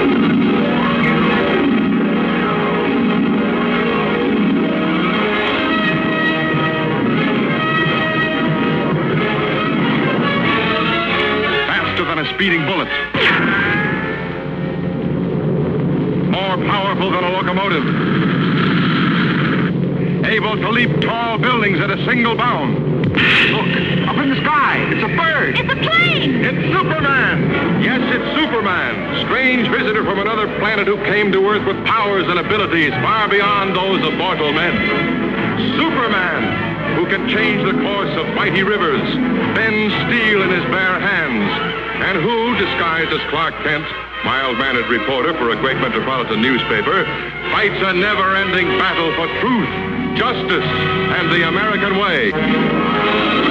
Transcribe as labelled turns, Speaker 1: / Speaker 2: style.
Speaker 1: Faster than a speeding bullet. More powerful than a locomotive. Able to leap tall buildings at a single bound. Look, up in the sky. It's a bird.
Speaker 2: It's a plane.
Speaker 1: It's Superman. Yes, it's Superman. Strange visitor from another planet who came to Earth with powers and abilities far beyond those of mortal men. Superman, who can change the course of mighty rivers, bend steel in his bare hands, and who, disguised as Clark Kent, mild-mannered reporter for a great metropolitan newspaper, fights a never-ending battle for truth, justice, and the American way.